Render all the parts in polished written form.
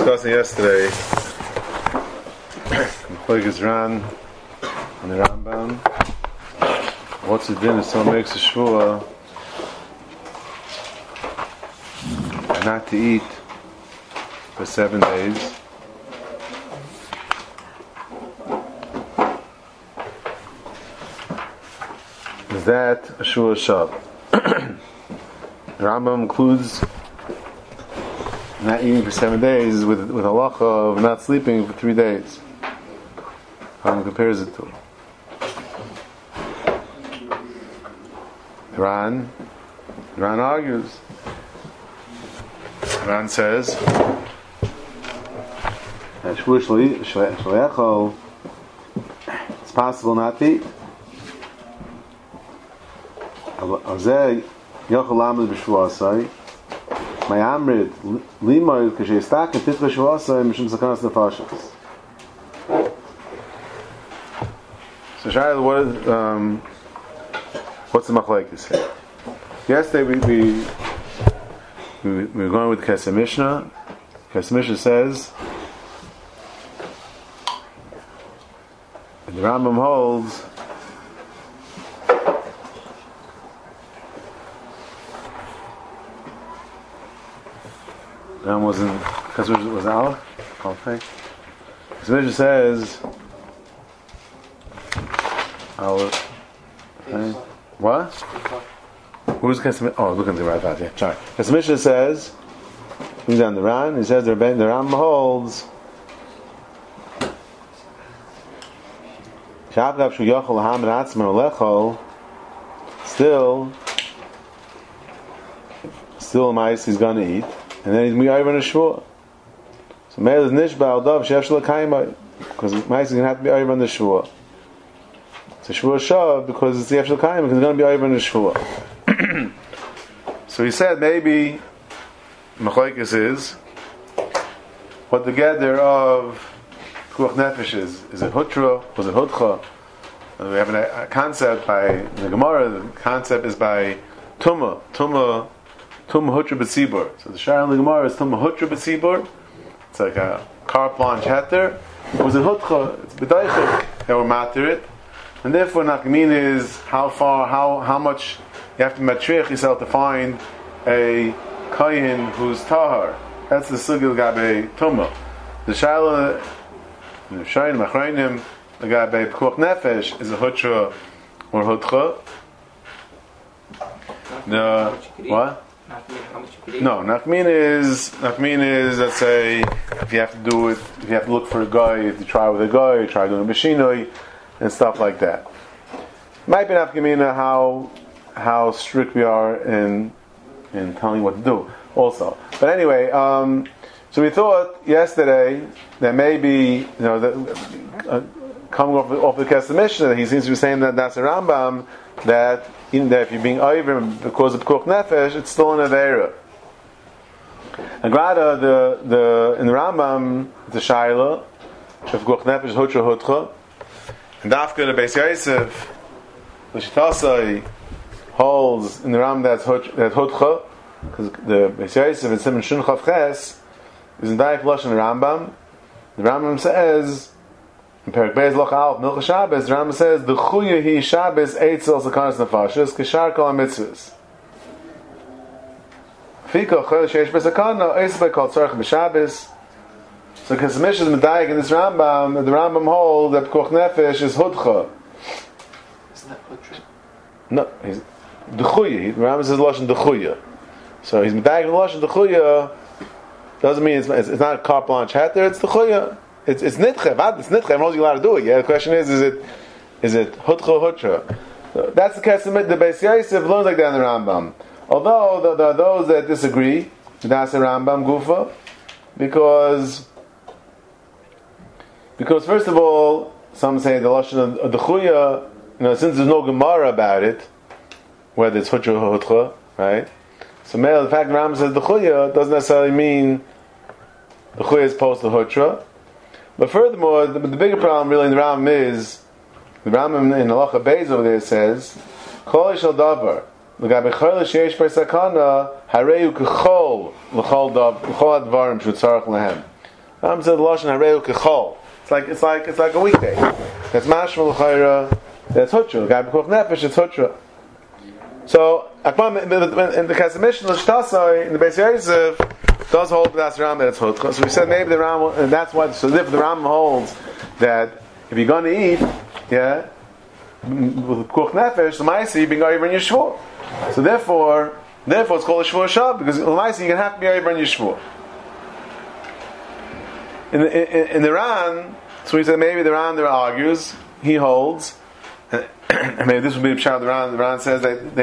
discussing yesterday Machlokes Ran and the Rambam. What's the din if someone makes a shvuah not to eat for 7 days? Is that a shvuah shav? The Rambam includes not eating for 7 days with halacha of not sleeping for 3 days. How he compares it to Ran argues. Ran says that shvuah it's possible not to eat. My amrid limoy k'sheistaken titva shvasay mishum sakanas nefashos. So Shai, what's the machlokes here? Yesterday we were going with Kesef Mishnah. Kesef Mishnah says, and the Rambam holds wasn't because it was Aleph. Okay. So Mishnah says Aleph. Okay. What? Who's Kesef? Oh, look at the right path. Yeah, sorry. Kesef Mishnah says he's on the Ran. He says the Ram holds Shavgav Shu Yochel Lahamed Atzman Olechol. Still, Mais he's going to eat. And then he's mi'ayv on a shvuah. So Meil is nishba al dav she'ef shel kaimai, because Ma'is is going to have to be mi'ayv on the shvuah. It's a shvuah shav because it's the ef shel kaimai, because he's going to be mi'ayv on the shvuah. So he said maybe machlokes is what the gather of pikuach nefesh is. Is it hutra? Was it hutcha? And we have a concept by the Gemara. The concept is by tumah. Tum hutra b'tzibur. So the Shar in the Gemara is tum hutra b'tzibur. It's like a carte blanche heter. Was it hutcha? It's b'daichik. They were matter it, and therefore nakmin is how far, how much you have to matriach yourself to find a kayin who's tahar. That's the sugil gabe tumah. The Shaila, the Shayin machrayim, the gabe pikuach nefesh is a hutra or hutcha. No, what? No, Nachmin is let's say if you have to look for a guy, if you try with a guy, you try doing a machinoi and stuff like that. Might be Nachmina how strict we are in telling what to do also. But anyway, so we thought yesterday that maybe coming off the Kesef Mishnah, he seems to be saying that that's a Rambam that even that if you're being over because of pikuach nefesh, it's still an avera. And Grada, in the Rambam, the Shaila, pikuach nefesh is hutra hutcha, and Dafka the Beis Yosef, the Shitasai holds in the Rambam that hutcha, because the Beis Yosef in Siman Shun Chav Ches is in Daik Lashon Rambam. The Rambam says. In Perek Beis Loch Aleph Milcha Shabbos, the Rambam says the chuya hi Shabbos eitzel sakanas nefashos k'shar kol hamitzvos. Fika chol sheish b'sakana eitzel by kol tzarich b'Shabbos. So Kesef Mishnah is medayik in this Rambam. The Rambam holds that pikuach nefesh is hutcha. Isn't that hutra? No, he's the chuya. The Rambam says lashon the chuya. So he's medayik in lashon the chuya. Doesn't mean it's not a carte blanche heter. It's the chuya. It's nitchev. It's nitchev. I'm not allowed to do it. Yeah. The question is it hutcha hutra? So that's the Kesef. The Beis Yosef learns like that in the Rambam. Although there are those that disagree, that's the Rambam gufa, because first of all, some say the lashon of the chuya. Since there's no Gemara about it, whether it's hutra or hutcha, right? So the fact the Rambam says the chuya doesn't necessarily mean the chuya is opposed to hutra. But furthermore, the bigger problem really in the Rambam is the Rambam in Halacha Beis over there says, "Kol yishal davar l'gabe chayil sheyesh bar sakana hareu k'chol l'chol advarim shetzarich lehem." Rambam said Lashon Hareu Kechol. It's like a weekday. That's Mashma L'Chayra. That's Hutra. Guy B'Kuch Nefesh. It's Hutra. So in the Kasamish L'Shtasai in the Beis Yosef does hold that's Rambam that it's Hutra. So we said maybe the Rambam, and that's why. So if the Rambam holds that if you're going to eat, with B'Kuch Nefesh, the Ma'aseh you're being over in your Shvuah. So therefore it's called a Shvuah Shav because the Ma'aseh you can have to be over in your Shvuah. In the Ran, so we said maybe the Ran there argues, he holds, and maybe this would be the Pshat of the Ran. The Ran says that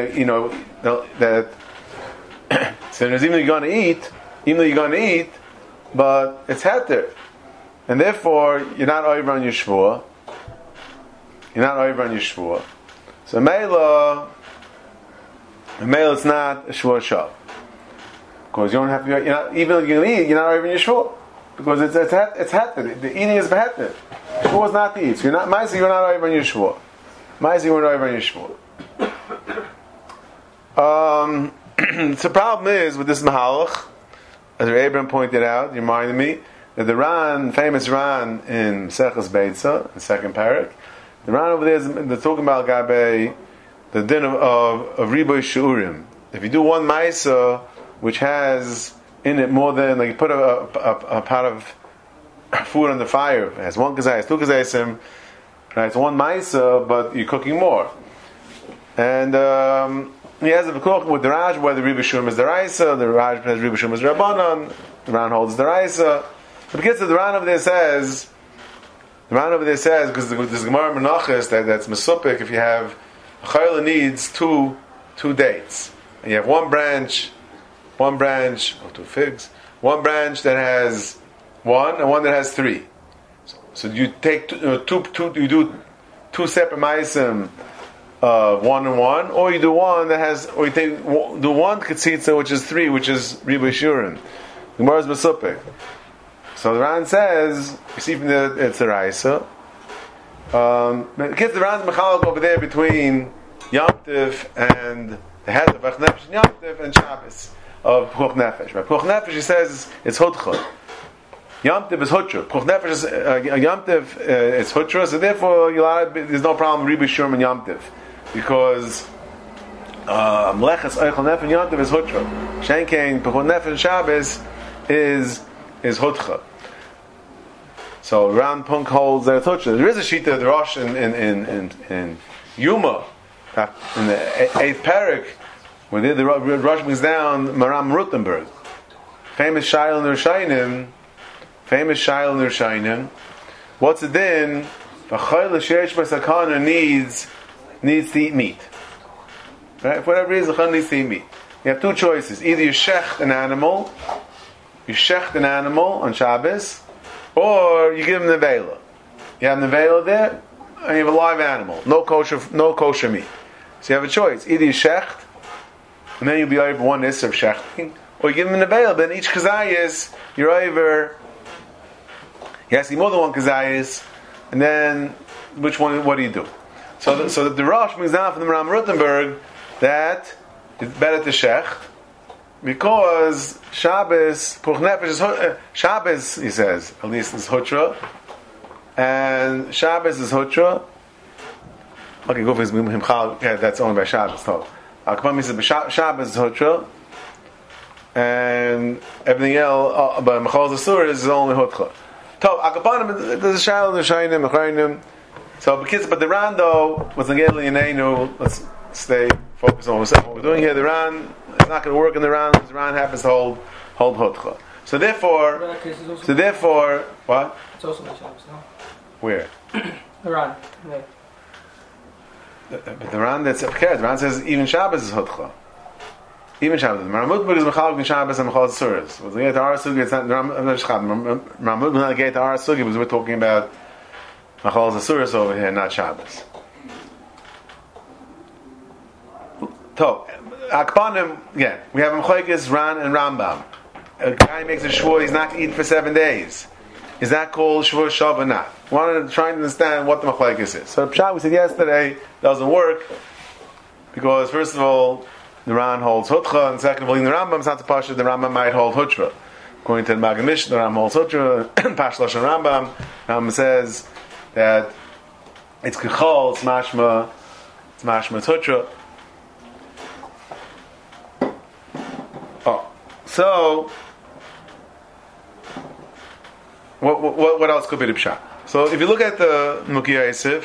so there's even though you're going to eat, but it's heter, and therefore you're not over on your Shvuah. So Mela it's not a Shvuah Shav because you don't have to. Even though you're going to eat, you're not over in your Shvuah. Because it's heter. The eating is beheter. Shvuah is not to eat. So you're not Ma'aseh. You're not over on your Shvuah. Ma'aseh, you're not over on your Shvuah. So the problem is with this Mahalach, as Abraham pointed out, you reminded me that the Ran, famous Ran in Seches Beitza, the second parak, the Ran over there they're talking about Gabe, the din of Riboy Shurim. If you do one Ma'aseh which has in it more than like you put a pot of food on the fire. It has one kazayas, two kazayas, right? It's one ma'isa, but you're cooking more. And he has a cook with the Raj whether Riboy Shurim is the Raisa, the Raj has Riboy Shurim is Rabbanon, the Ran holds the Raisa. But because the Ran over there says because there's Gemara Menachos that's Mesupik if you have a chayla needs two dates and you have one branch or two figs, one branch that has one and one that has three. So you take you do two separate ma'asim, one and one, or you do one that has, or you do one ketzitza which is three, which is Riboy Shurim. The Gemara is Mesupik. So the Ran says, you see from it's a Raisa. Because the Ran's Mechalok over there between Yom Tiv and the head of Nefesh and Yom Tiv and Shabbos of P'chuch Nefesh. Right? P'chuch Nefesh, he says, it's Hutcha. Yom Tiv is Hutra. P'chuch Nefesh is Yom Tiv is Hutra, so therefore there's no problem with Riboy Shurim and Yom Tiv. Because Meleches Eichel Nefesh and Yom Tiv is Hutra. Shenkein, P'chuch Nefesh and Shabbos is Hutcha. So Ran Punk holds that Hutra. There is a Shita of the Rosh in Yuma, in the 8th parak, when the Rosh brings down Maram Rutenberg, famous Shail in Rishonim. What's it then? The Chayla Sheish B'Sakana needs to eat meat. Right? For whatever reason, the Chayla needs to eat meat. You have two choices: either you shecht an animal on Shabbos, or you give him the nevela. You have nevela there, and you have a live animal, no kosher meat. So you have a choice: either you shecht, and then you'll be over one is of shechting, or you give him the nevela. Then each kazayis you're over. You have to see more than one kazayis, and then which one? What do you do? So the Rosh brings down from the Ram Rutenberg that it's better to shecht. Because Shabbos, P'chuch Nefesh is Shabbos, he says, at least is Hutra, and Shabbos is Hutra. Okay, go for his Himchal. Yeah, that's owned by Shabbos. So, Akpam says Shabbos is Hutra, and everything else, but Mechal Zasur is only Hutra. So, Akapanim, there's a Shail, there's Shainim, Mechayim. So, but the Ran though was Nagel Yanenu. Let's stay focused on what we're doing here. The Ran. It's not going to work in the Ran because the Ran happens to hold Hotcha. So therefore, what? It's also by Shabbos, no? Where? The Ran. Yeah. But the Ran that's okay. The Ran says even Shabbos is Hotcha. Even Shabbos. Ramud is Mechalok in Shabbos and Mechal Suras. When we get to our sugi, it's not Ramud is not get to our sugi because we're talking about Mechal Suras over here, not Shabbos. So. Akpanim, again, we have Mechloekes, Ran, and Rambam. A guy makes a shvur, he's not to eat for 7 days. Is that called shvur shav or not? We wanted to try and understand what the Mechloekes is. So Pshat, we said yesterday, doesn't work, because first of all, the Ran holds Hutcha, and second of all, in the Rambam, it's not the Pasha, the Rambam might hold Hutra. According to the Maggid Mishnah, the Ramah Sutra, Pash Lashon Rambam, Rambam says that it's Kechol, it's Mashma Tutra. Oh, so what else could be the pshat? So if you look at the Mukhi Yosef,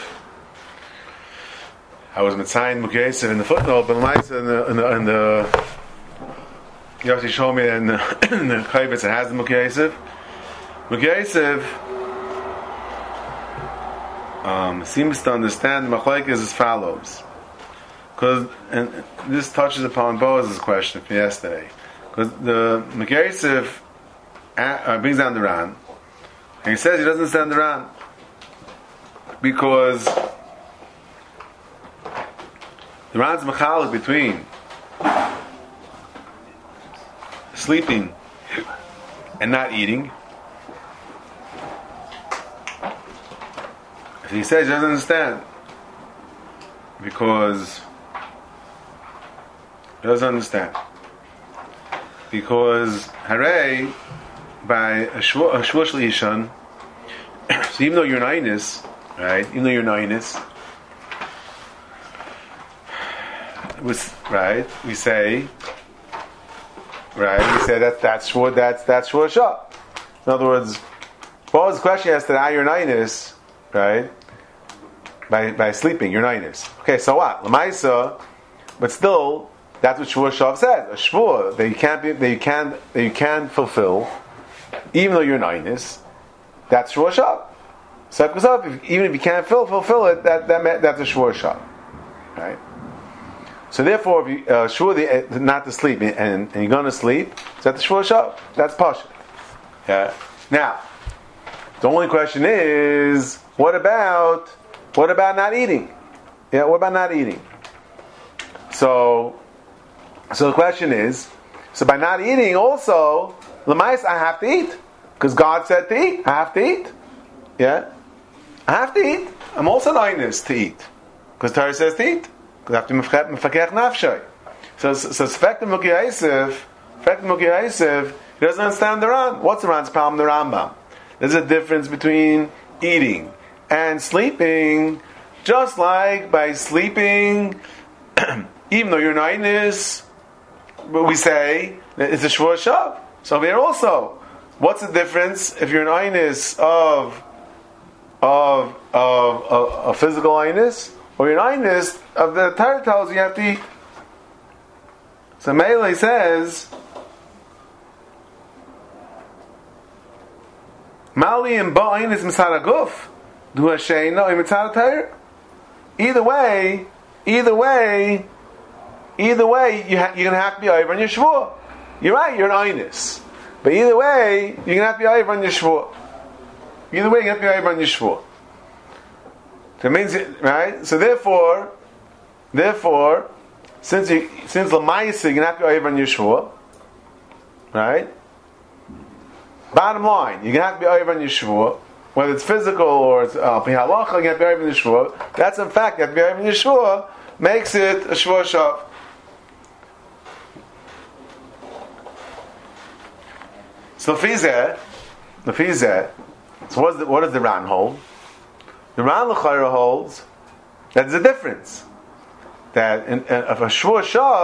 I was mitzayin Mukhi Yosef in the footnote, but in the Yossi showed me in the Chayvitz it has the Mukhi Yosef. Mukhi Yosef seems to understand the machlokes as follows, and this touches upon Boaz's question from yesterday, because the Mukhi Yosef brings down the Ran, and he says he doesn't understand the Ran because the Ran's machalik between sleeping and not eating. He says he doesn't understand because hare by a shvuah ishan. So even though you're nainis, right? Even though you're nainis, right? We say that's shvuah shah. In other words, what was the question yesterday? You're nainis, right? By sleeping, you're nainis. Okay, so what? Lamaisa, but still, that's what shvuah shah said. A shvuah that you can't fulfill, even though you're nainis. That's shvuah shah. So even if you can't fulfill it, that's a shvuah shah, right? So therefore, if you shvuah not to sleep and you're going to sleep, is that the shvuah shah? That's pasha. Yeah. Now, the only question is, what about not eating? Yeah, what about not eating? So the question is, so by not eating also, l'mais I have to eat. Because God said to eat. I have to eat. Yeah? I have to eat. I'm also nainis to eat. Because Torah says to eat. Because I have to mefakech nafshay. So Sfek the Mukhi Yosef, he doesn't understand the Ran. What's the Ran's problem? The Rambam. There's a difference between eating and sleeping. Just like by sleeping, even though you're nainis, but we say that it's a shvuah shah. So here also, what's the difference if you're an aynis of a physical aynis, or you're an aynis of the Torah tells you have to eat? So Meilei says, Mali and ba'aynis misad haguf, du hasheino imitzad Torah. Either way, you're going to have to be over on your shvuah. You're right, you're an aynis. But either way, you're going to have to be over on your shvuah. Either way, you have to be over on your shvuah. So it means, right? So therefore, since l'mayis, you're going to have to be over on your shvuah, right? Bottom line, you're going to have to be over on your shvuah, whether it's physical or it's halacha, you're going to have to be over on your shvuah. That's in fact, you have to be over on your shvuah, makes it a shvuah shav. So Fizeh, so what does the Ran hold? The Ran l'chayra holds that there's a difference. That if a shvuah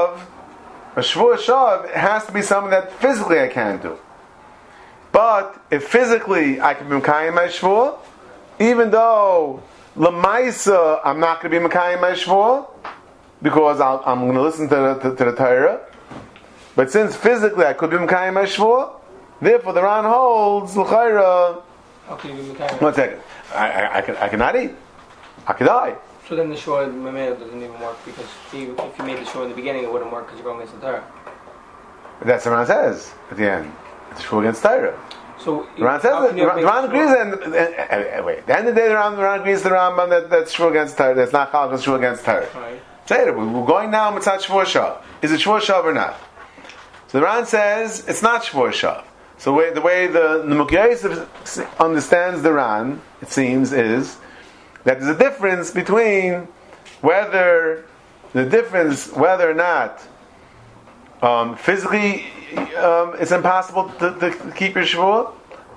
shav has to be something that physically I can't do. But if physically I can be mekayim my shvuah, even though l'maisa I'm not going to be mekayim my shvuah because I'm going to listen to the Torah, but since physically I could be mekayim my shvuah, therefore, the Ran holds l'chayra. How can you be mekayim? 1 second. I cannot eat. I could die. So then the shore memela doesn't even work because if you made the shore in the beginning, it wouldn't work because you're going against the Torah. That's what Ran says at the end. It's true against Torah. So the Ran says the Ran agrees, and wait. At the end of the day, the Ran agrees to the Rambam that's true against Torah. That's not called true against Torah. Right. Say it. We're going now. Mitzat shvuah shav. Is it shvuah shav or not? So the Ran says it's not shvuah shav. So the way the Mukhi Yosef understands the Ran, it seems, is that there's a difference between whether or not physically it's impossible to keep your shvuah.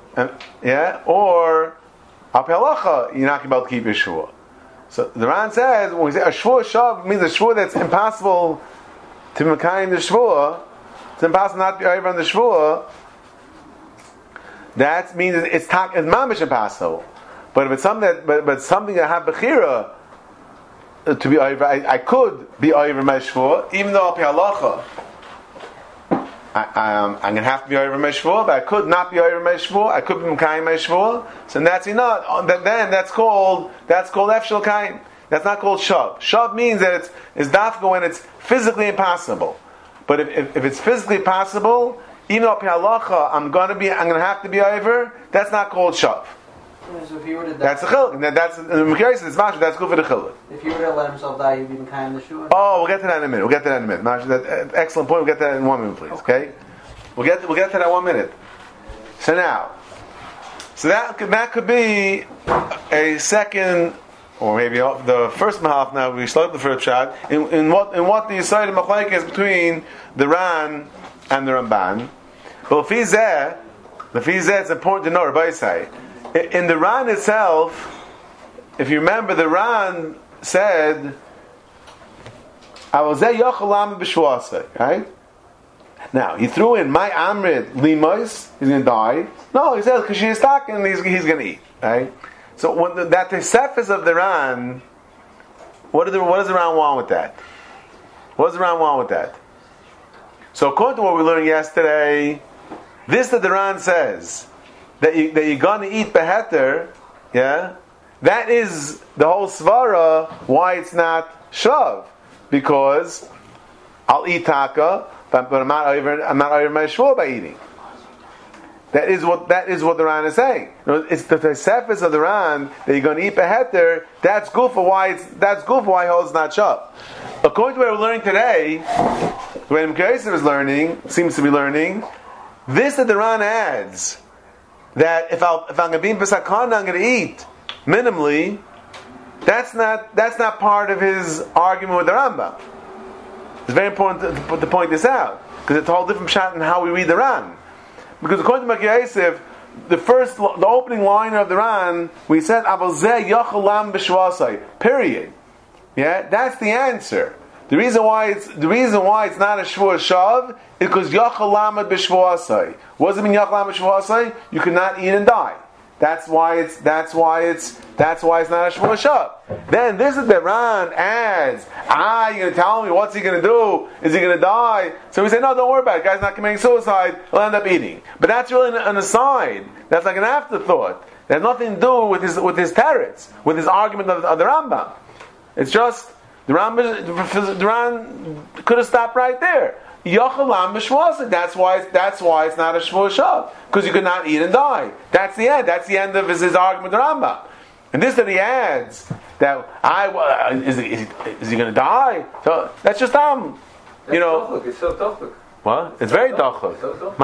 Or al pi halacha, you're not going to be able to keep your shvuah. So the Ran says when we say a shvuah shav means a shvuah that's impossible to mekayim the shvuah. It's impossible not to be over on the shvuah. That means it's mamish impossible. But if it's something that something that have bechira to be over, I could be over my shvuah, even though al pi halacha I'm going to have to be over my shvuah, but I could not be over my shvuah. I could be mekayim my shvuah. So that's enough. Then that's called efshel kaim. That's not called shav. Shav means that it's dafka when it's physically impossible. But if it's physically possible, even al pi halacha, I'm going to have to be over. That's not called shav. So if he were to die, that's the chiluk. That's in the Mekayis. It's mashma. That's good for the chiluk. If he were to let himself die, he'd be mekayim the shvuah. Oh, we'll get to that in a minute. Excellent point. We'll get to that in 1 minute, please. Okay. We'll get to that 1 minute. So now, that could be a second, or maybe the first mahalach. Now we start the first shot in what the Yisrael Machlokes is between the Ran and the Ramban. But lefizeh, it's important to know. Rabbi say in the Ran itself, if you remember, the Ran said, "Avozeh yochel lamed b'shvuasei," right? Now he threw in my amrit limos. He's going to die. No, he says because she's stuck and he's going to eat. Right. So when that tesefes of the Ran, what does the Ran want with that? What does the Ran want with that? So according to what we learned yesterday, this that the Ran says that you're going to eat beheter, that is the whole svara why it's not shav, because I'll eat taka, but I'm not over my shvuah by eating. That is what the Ran is saying. It's the tesefes of the Ran that you're going to eat beheter. That's good for why he holds not shav. According to what we're learning today, when Mekayis seems to be learning, this that the Ran adds, that if I'm going to be in Pesachana, I'm going to eat minimally. That's not part of his argument with the Rambam. It's very important to point this out because it's a whole different shot in how we read the Ran. Because according to Mekayis, the opening line of the Ran, we said Avozeh yochel lamed b'shvuasei. Period. Yeah, that's the answer. The reason why it's not a shvuah shav is because yochel lamed b'shvuasei. What does it mean yochel lamed b'shvuasei? You cannot eat and die. That's why it's not a shvuah shav. Then this is the Ran adds. You're going to tell me what's he going to do? Is he going to die? So we say no, don't worry about it. The guy's not committing suicide. He'll end up eating. But that's really an aside. That's like an afterthought. That has nothing to do with his teretz, with his argument of the Rambam. It's just the Ran could have stopped right there. Yochel lamed b'shvuasei. That's why it's not a shvuah shav, because you could not eat and die. That's the end. That's the end of his argument with the Rambam. And this that he adds that is he going to die? So that's just It's so tough. What? It's very dachuk.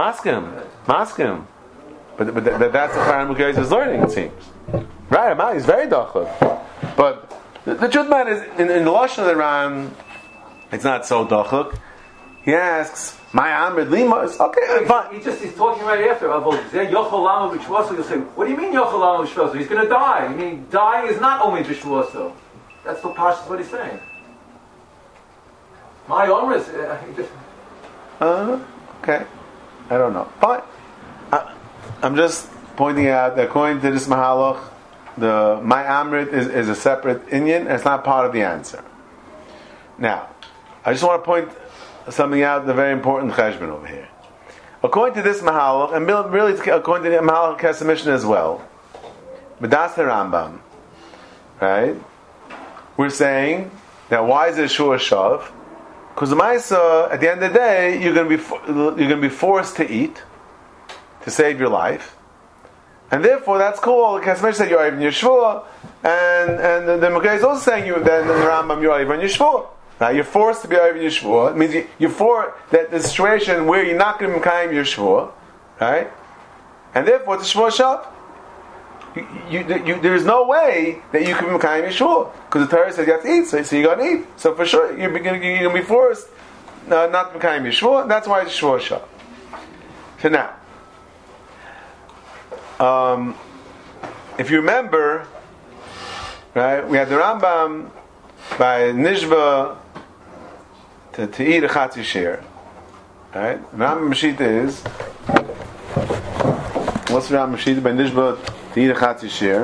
Maskim. But that's the Charan Mukayis is learning. It seems right. He's very dachuk. But the truth man is in the lashon of the Ran, it's not so dachuk. He asks, "My amrid limos." Okay, fine. He's talking right after about yochel lamed b'shvuasei. You'll say, "What do you mean yochel lamed b'shvuasei? He's going to die." I mean, dying is not only b'shvuasei. That's the pashtus what he's saying. My omris. Okay, I don't know. Fine. I'm just pointing out that according to this mahalach, the my amrit is a separate inyan, and it's not part of the answer. Now, I just want to point something out, the very important cheshbon over here. According to this mahalach, and really according to the mahalach Kesef Mishnah as well, B'das Rambam, right? We're saying that why is it shvuah shav? Because the ma'isa, at the end of the day, you're going to be forced to eat to save your life, and therefore that's cool. The Kesef Mishnah said you're even your shvuah, and the Mekayis is also saying then the Rambam you're even your shvuah. Now you're forced to be over your shvuah. It means you're for that the situation where you're not going to mekayim your shvuah, right? And therefore it's a shvuah shav. There's no way that you can mekayim your shvuah because the Torah says you have to eat, so you're going to eat. So for sure you're going to be forced not to mekayim your shvuah. And that's why it's a shvuah shav. So now, if you remember, right, we had the Rambam by Nishba to eat a Chatzi Shir. Right? The Rambam Meshita is, what's the Rambam Meshita by Nishba to eat a Chatzi Shir?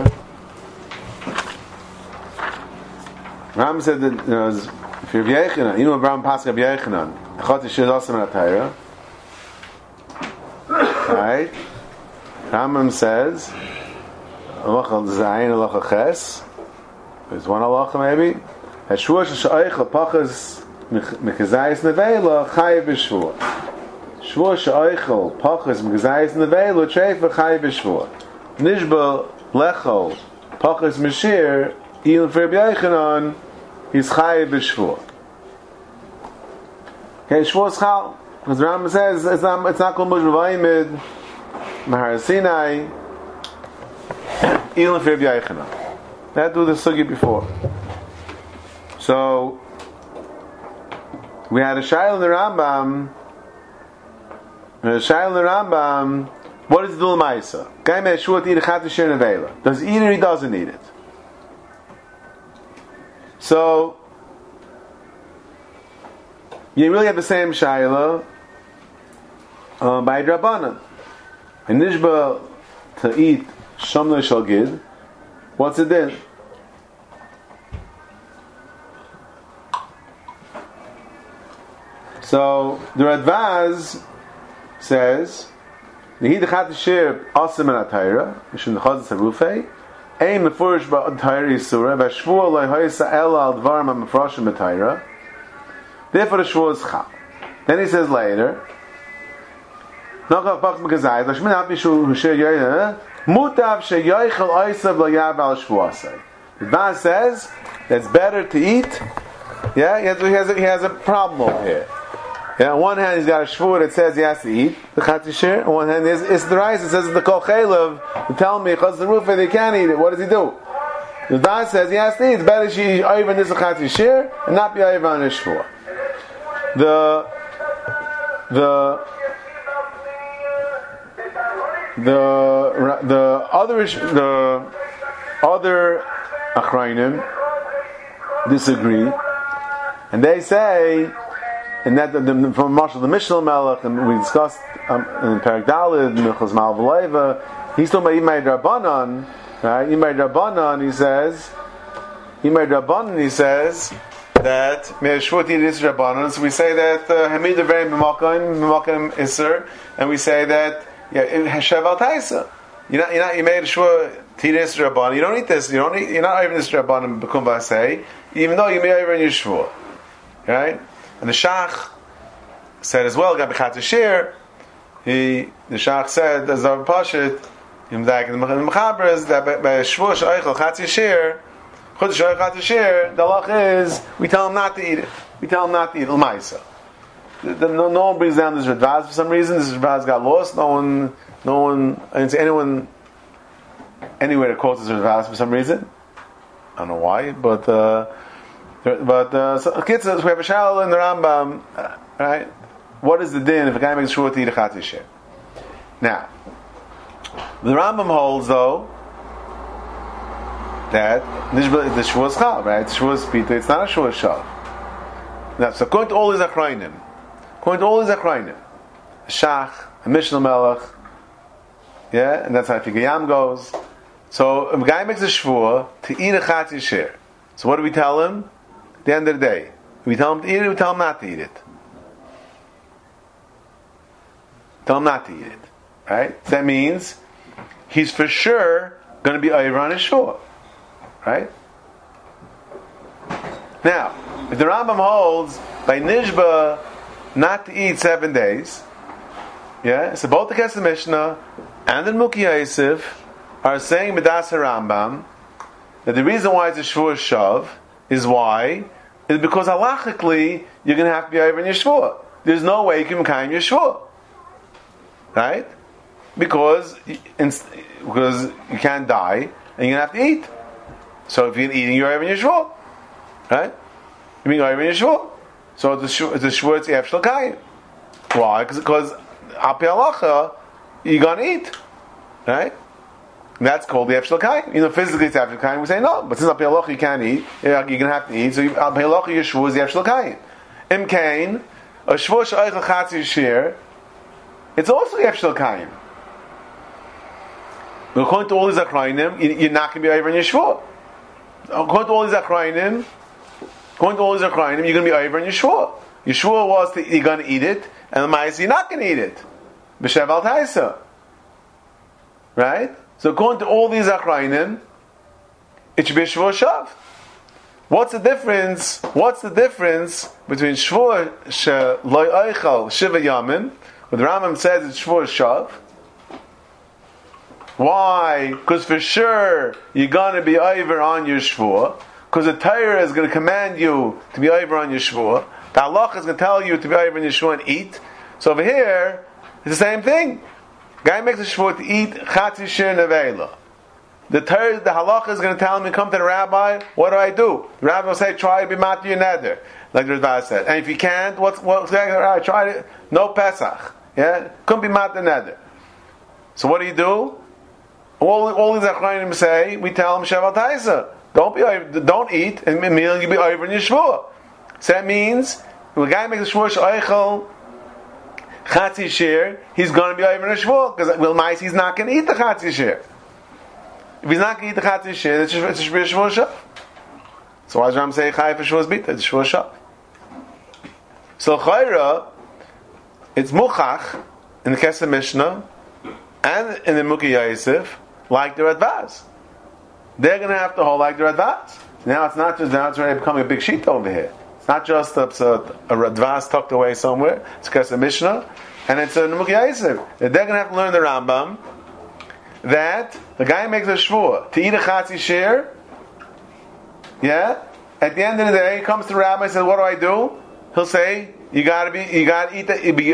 Rambam said that, if you're Yechanan, you know Rambam Pascha of Yechanan, the Chatzi Shir is also in a Torah. Right? Rambam says, Halacha Zayin, Halacha Ches. There's one halacha maybe. Hashvua she'oichel pachas mekazayis nevela chayiv b'shvua. Shvua she'oichel pachas mekazayis nevela treifa chayiv b'shvua. Nishba lechol pachas meshir ilan for Rabbi Yochanan he's chayiv b'shvua. Okay, shvua is chal. Because the Rambam says it's not called mush b'vayimid mahar Sinai ilan for Rabbi Yochanan. That do the sugi before. So we had a shayla in the Rambam. What is the dul ma'isa? Guy may shua to eat a chatzi shir nevela. Does he eat it or he doesn't eat it? So you really have the same shayla by Drabanan. And nishba to eat shamna shalgid. What's it then? So the Radvaz says, "Nehi dechat shir asim and atayra mishum dechazas harufei ein mefurish ba'atayra yisura v'ashvua loy hoysa ela al dvarim ha'mefrashim b'atayra." Therefore, the shvua is chal. Then he says later, "Nochav pach mekazayis l'shmin hapi shu shir yoyeh mutav sheyoychel oisav loyav al shvuasei." The Radvaz says that's better to eat. Yeah, he has a problem over here. Yeah, on one hand he's got a shvur that says he has to eat the chatzi shir. On one hand it's the rice. It says the kol chaylev. You tell me chaz the roof and he can't eat it. What does he do? The Radvaz says he has to eat. It's better she over this chatzi shir and not be over on the shvur. The other achrayim disagree, and they say. And that from Marshal the Mishnah Melech, and we discussed in Perek Daled, Milchos Mal V'Leiva, he's talking about Imay Rabbanan, right? Imay Rabbanan, he says that Me'eshvut Yidis Rabbanan. So we say that Hamid Averim B'Makom Isser, and we say that Hashav Al Taisa. You made a shvur Yidis Rabbanan. You don't eat this. You're not even this Rabbanan B'Kum V'Asei, even though you may over in your shvur, right? And the Shach said as well, Gabi Chatzi Shir, the Shach said, as Zav Pashit, in the Mechabras, that by Shvur Sh'oichel Chatzi Shir, Chutz Sh'oichel Chatzi Shir, the halach is, we tell him not to eat it. We tell him not to eat L'maisa. No one brings down this Radvaz for some reason. This Radvaz got lost. No one, I didn't see anyone anywhere that quotes this Radvaz for some reason. I don't know why, but so kids, we have a shal in the Rambam, right? What is the din if a guy makes shvur to eat a chatzi shir? Now, the Rambam holds though that the shvur is chal, right? The shvur is pita. It's not a shvur shal. Now, so according to all these achrayim, the Shach, the Mishnah Melech, yeah, and that's how Figayam goes. So if a guy makes a shvur to eat a chatzi shir, so what do we tell him? At the end of the day, we tell him to eat it, we tell him not to eat it. Tell him not to eat it. Right? That means he's for sure going to be over on his shvur. Right? Now, if the Rambam holds by Nishba not to eat 7 days, yeah, so both the Kesef Mishnah and the Muki Yosef are saying Midas HaRambam that the reason why it's a shvur shav is why? Is because halachically you're going to have to be over in your shvur. There's no way you can kind your shvur. Right? Because you can't die and you're going to have to eat. So if you're eating, you're over in your shvur. Right? You mean over in your shvur. So the shvur it's Ef Shel Kayim. Why? Because al pi halacha, you're gonna eat, right? And that's called the Efshel Kain. Physically it's Efshel Kain. We say no, but since al pi halacha you can't eat, you're gonna have to eat. So al pi halacha your shvua is the Efshel Kain. Im Kain, a shvua she'oichel chatzi shir, it's also the Efshel Kain. According to all these achrayim, you're not going to be over in your shvua. According to all these achrayim, you're going to be over in your shvua. Your shvua was that you're going to eat it, and the ma'ase you're not going to eat it. B'shev al taisa. Right? So according to all these achrayim, it should be a shvua shav. What's the difference between shvua she loy oichel shiva yamin, where the Rambam says it's shvua shav? Why? Because for sure you're going to be over on your shvua. Because the Torah is going to command you to be over on your shvua. The halacha is going to tell you to be over on your shvua and eat. So over here, it's the same thing. Guy makes a shvua to eat chatzi shir nevela. The Torah, the halacha is going to tell him, you come to the rabbi, what do? The rabbi will say, try to be mati your neder, like the Ritva said. And if you can't, what's right? Try it. No Pesach. Yeah, couldn't be mati neder. So what do? All these achrayim say, we tell him Sheval Taisa, don't eat, and meal you be over in your shvua. So that means when a guy makes a shvua she'oichel chatzi shir, he's going to be over in a shvua because he's not going to eat the chatzi shir. If he's not going to eat the chatzi shir, it's a shvua shav. So why does Ram say chay for shvuas bita? It's shvua shav. So chayra, it's muchach in the Kesef Mishnah and in the Mukhi Yosef, like the Radvaz. They're going to have to hold like the Radvaz. Now it's already becoming a big sheet over here. It's not just a Radvaz tucked away somewhere. It's Kesef Mishnah, and it's a Mukhi Yosef. They're going to have to learn the Rambam that the guy makes a shvua to eat a chatzi shir. Yeah. At the end of the day, he comes to the rabbi and says, "What do?" He'll say, "You got to eat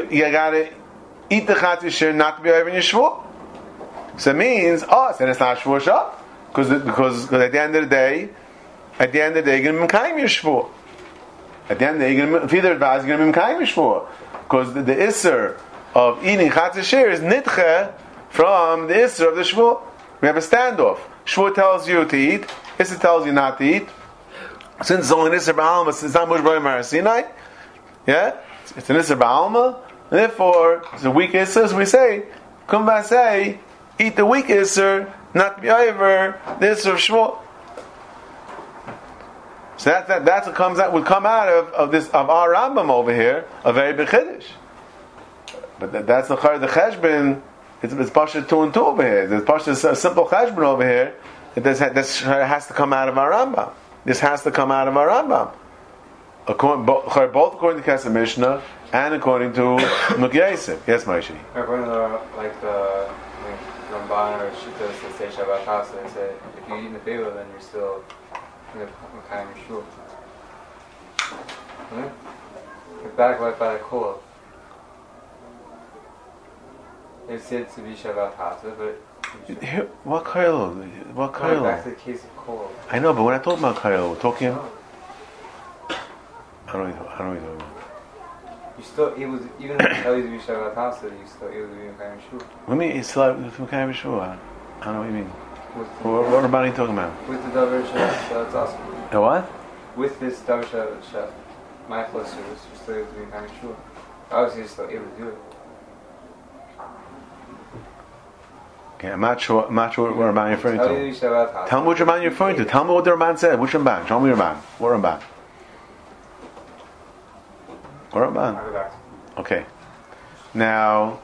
the chatzi shir, not to be over in your shvua." So it means, then it's not shvua shav, because at the end of the day, you're going to be mekayim your shvua. At the end of the day, you're going to be mekayim your shvua, because the isser of eating chatzi shir is nitche from the isser of the shvua. We have a standoff. Shvua tells you to eat, isser tells you not to eat. Since it's only an isser ba'alma, it's not mush b'ay Sinai. Yeah, it's an isser ba'alma. Therefore, it's a weak isser. So we say, eat the weak isser, not to be over the isser of shvua. So that's what would come out of our Rambam over here, a very big chiddush. But that's the cheshbon. It's Pasha 2 and 2 over here. There's Pasha a simple cheshbon over here. This has to come out of our Rambam. This has to come out of our Rambam. Both according to Kesef Mishnah and according to Mukhi Yosef. Yes, Moshe. According to the Ramban or Shittas that say Shabbat Tasa, they say if you eat in the Beva, then you're still in the Mekayim Yeshua. You're back like by the Kol. It said to be Shabbat Tasa, but what Kol? What Kol? Back to the case of Kol. I know, but when I talk about Kol, we're talking. I don't know. You still able to, even if you tell you to be Shabbat Tasa, you still able to be Mekayim Yeshua. What do you mean? It's like Mekayim Yeshua. I don't know what you mean. What about you talking about? With the Davar Shabbat Tasa. The what? With this Davar Shabbat mindfulness service, you're still able to be Mekayim Yeshua. Obviously, you're still able to do it. Okay, I'm not sure what Ramban you're referring to. Tell me what Ramban you're referring to. Tell me what the Ramban said. Which Ramban? Show me Ramban. What Ramban? What Ramban? Okay. Now,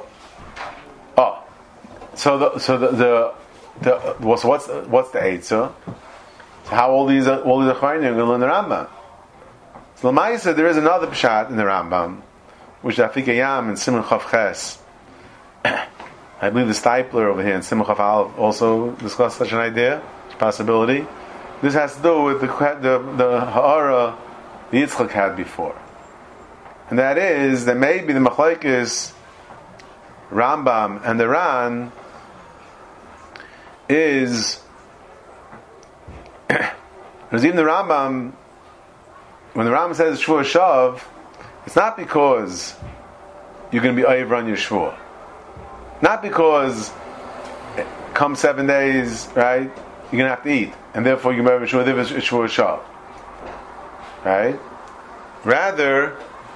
what's the Eitzah? So how all these achrayim are going to learn the Rambam? So Lamaisa, there is another pshat in the Rambam, which I think Yam in Simon Chav Ches. I believe the Stipler over here in Simon Chav Aleph also discussed such an idea, possibility. This has to do with the ha'ara the Yitzchak had before. And that is that maybe the Machlokes Rambam and the Ran is because even the Rambam, when the Rambam says Shvua Shav, it's not because you're going to be over on your shvua. Not because come 7 days, right, you're going to have to eat, and therefore you're going to be over on shvua shav. Right? Rather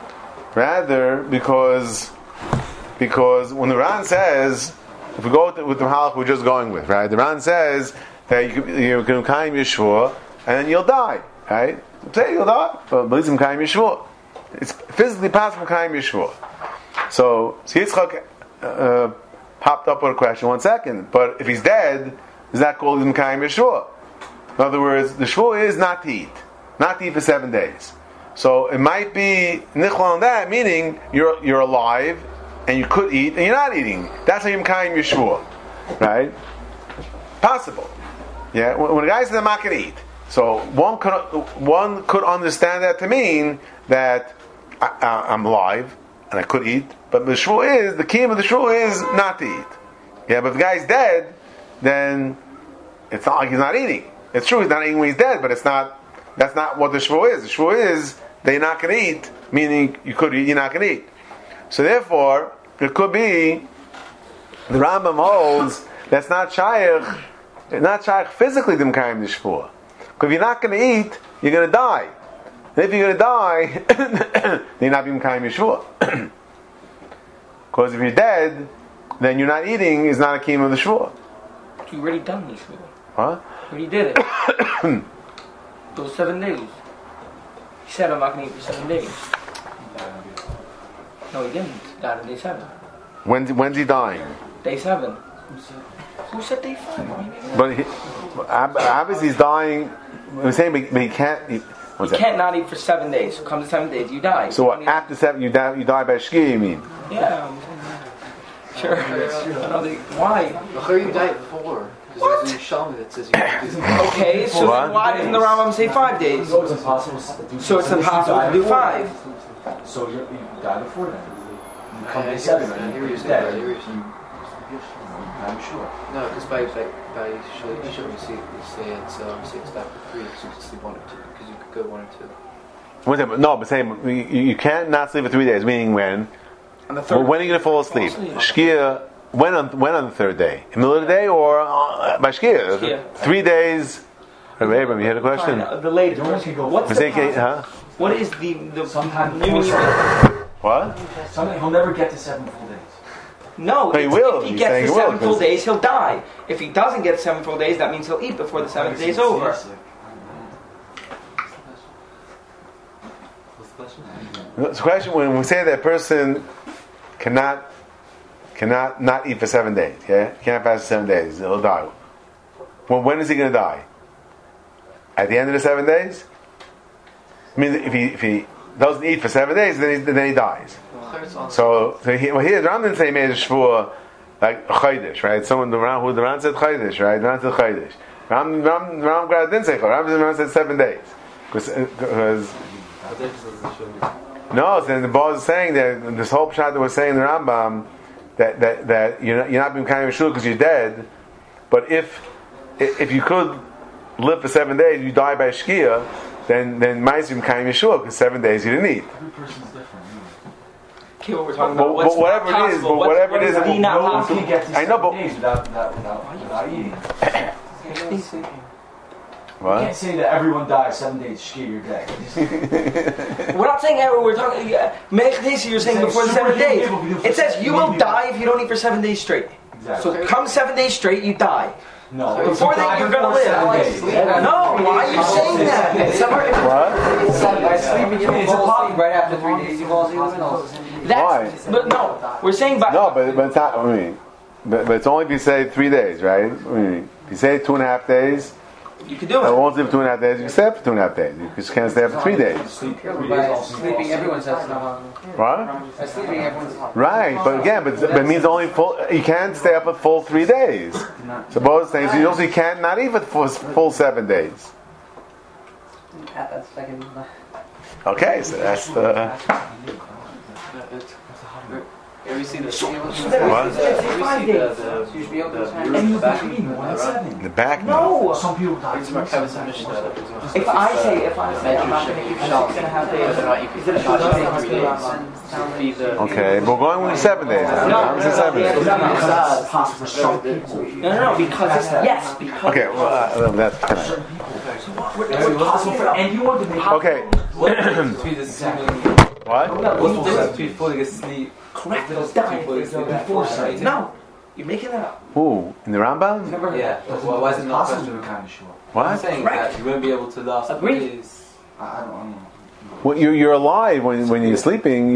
because when the Ran says, if we go with the halach we're just going with, right? The Ran says that you can kaim your shvua and then you'll die, right? Say you'll die, but at least you kaim your shvua. It's physically possible to kaim your shvua. So Yitzchak popped up with a question. 1 second, but if he's dead, is that called him kaim your shvua? In other words, the shvua is not to eat for 7 days. So it might be nichol on that, meaning you're alive and you could eat and you're not eating. That's how you're kaim your shvua, right? Possible. Yeah. When a guy says I'm not going to eat, so one could understand that to mean that I'm alive and I could eat, but the shvua is the key of the shvua is not to eat. Yeah. But if the guy's dead, then it's not like he's not eating. It's true he's not eating when he's dead, but it's not. That's not what the shvua is. The shvua is that you're not going to eat, meaning you could eat, you're not going to eat. So therefore, it could be the Rambam holds that's not shaykh physically to mekayim the shvua. Because if you're not going to eat, you're going to die. And if you're going to die, then you're not being mekayim your shvua. Because if you're dead, then you're not eating is not a kiyum of the shvua. You already done the shvua. Huh? You already did it. Those 7 days. He said I'm not going to eat for 7 days. No, he didn't. He died on day 7. When's he dying? Day 7. Who said day 5? But obviously he's dying. I'm saying, but he can't. He can't not eat for 7 days. So come to 7 days, you die. So after 7, you die by shkia, you mean? Yeah. Sure. Why? Before you die before. What? There's a Yerushalmi that says you Okay, so then why doesn't the Rambam say 5 days? So it's impossible to do 5. So you die before then. You come to 7 and you're dead. I'm sure. No, because by Shul Yishuv you say it's back to 3, so you can sleep 1 or 2, because you could go 1 or 2. No, but saying you can't not sleep for 3 days. Meaning when? On the third. Well, when are you going to fall asleep? Shkia. When on the third day? In the middle of the day or by shkia? 3 days. Rabbi Abram, you had a question? Fine, the later. What's what is the what? Something he'll never get to 7 full days. No, he will. If he gets to 7 full days, he'll die. If he doesn't get 7 full days, that means he'll eat before the 7th day is over. What's the question? The question when we say that a person cannot not eat for 7 days, yeah? Can't fast for 7 days, he'll die. Well, when is he going to die? At the end of the 7 days? I mean, if he doesn't eat for 7 days, then he dies. So here the Ram didn't say he made a shvua like a chaydish, right? Someone the Ram said chaydish, right? The Ram said chaydish. Ram didn't say chaydish. Ram said 7 days because. No, then the boss is saying that this whole pshat that we're saying in the Rambam that you're not being kind of shul because you're dead, but if you could live for 7 days, you die by shkia, then ma'asim kind of shul because 7 days you didn't eat. Every person's different. Okay, what we're talking about. But whatever it is, No one can get to 7 I know, but days without eating. What? You can't say that everyone dies 7 days, shkia, you're dead. We're not saying everyone. We're talking. You're saying before the 7 days. It says you will die if you don't eat for 7 days straight. Exactly. So come 7 days straight, you die. No. Before that, you're going to live. No, why are you saying that? What? By sleeping, you don't fall asleep right after 3 days. You fall asleep in the middle. Why? But no, we're saying by. No, but it's not. I mean, but it's only if you say 3 days, right? I mean, if you say 2.5 days. You can do I it. won't sleep 2.5 days. You can stay up for 2.5 days. You just can't stay up for 3 days. By sleeping, everyone says no. What? By sleeping, everyone's Right, but again, but it means only full. You can't stay up a full 3 days. Suppose things you also can't not even full 7 days. That's second. Okay, so that's the. Here we see the What? you should be able to And you between 1 and 7. The back? No. Some people die. If I say I'm not going to keep it, it's going to have whether or not you can not just take 3 days. Be the Okay, but we're going with 7 days. I'm saying 7 days. It's possible for some people. No, because it's, yes, because. Okay, well, that's kind of. It's possible for, and you want to make Okay. Between the sleeping, What? what's the difference between falling asleep? Correct. What's the Die. difference between falling Before asleep and No, you're making it up. Who? In the Rambam? Never heard Yeah. that. Well, why is it not possible possible? kind of sure. I'm What? saying Correct. that you wouldn't be able to last Agreed. days. I don't know. Well, you're alive when you're sleeping.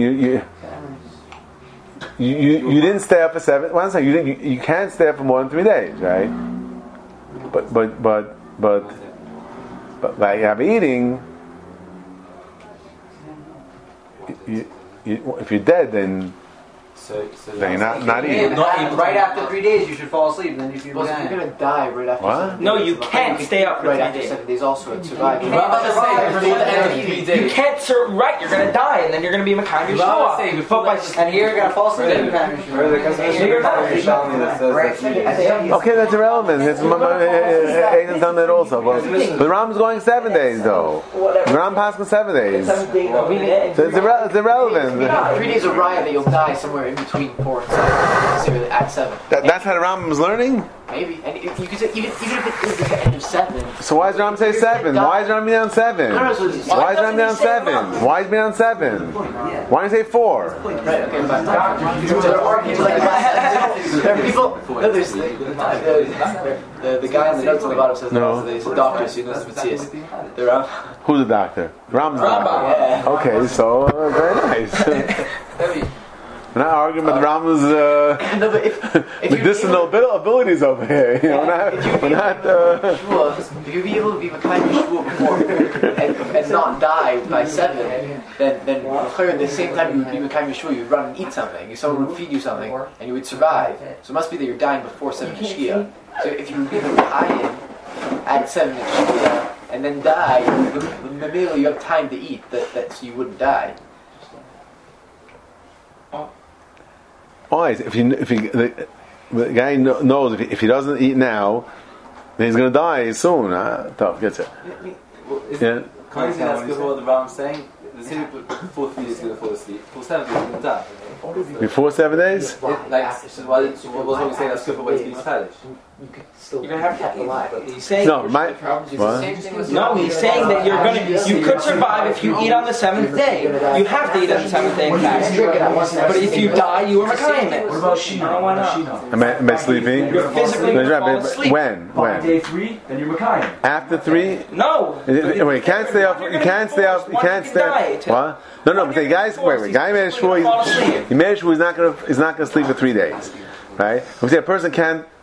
You didn't stay up for 7. Well, I'm saying you can't stay up for more than 3 days, right? But like you have eating. If you're dead, then you're not eating. Right after 3 days, you should fall asleep. And then if you're Well, you're gonna die right after What? 7 days. No, you can't stay up for right 3 after days. 7 days also and survive. You can't survive before the end of eating. You can't right, you're gonna die, and then you're gonna be Makayim You're allowed to say Yeshua. before But by And here you're gonna fall asleep. Right. Every time you should. Okay, that's irrelevant. Aiden's done that also. But the Ram's going 7 days though. The Ram passed 7 days. So it's irrelevant. 3 days of Raya that you'll die somewhere in between 4 and 7. So at 7. That's how the Ram was learning. Maybe. And you could say, even if it is at the end of 7. So why does Ram say 7? Why is Ram down 7? No, so it's- Why is Ram down 7? Why is he down 7? Why did he say 4? Right, okay, but there are people like there are people. No, there's the guy on the notes on the bottom says No. he's a doctor, so he knows the Matthias. They're Who's the doctor? Ram's the doctor. yeah. Okay, so very nice. We're not arguing with Ram's No, but if you medicinal abilities over here. You know, we're not. if you'd be able to be Makayim Yeshua before and not die by 7, then clear at the same time you would be Makayim Yeshua, you would run and eat something. Someone would feed you something, and you would survive. So it must be that you're dying before 7 Shkia. So if you would be Makayim at 7 Shkia and then die, maybe you have time to eat, that so you wouldn't die. Always, the guy knows if he doesn't eat now, then he's going to die soon. Tough, gets it. Yeah. Can't you say that's good for what the Ram's saying? The city before 3 days is going to fall asleep. Before 7 days, he's going to die. Before 7 days? So what we say that's good for when he's being stylish? You're gonna have to eat. He's saying No, what? No, he's saying that you could survive if you eat on the 7th day. You have to eat on the 7th day, in fact. But if you die, you are Makayim it. What about Shina? Why not? Am I sleeping? You're physically No, gonna fall but asleep. when? By day 3, then you're Makayim. After 3? No. Wait, you can't stay up. You can't stay up. You can't stay up. What? No, but the guys. Wait. Guy made sure he made sure he's not gonna sleep for 3 days, right? We say a person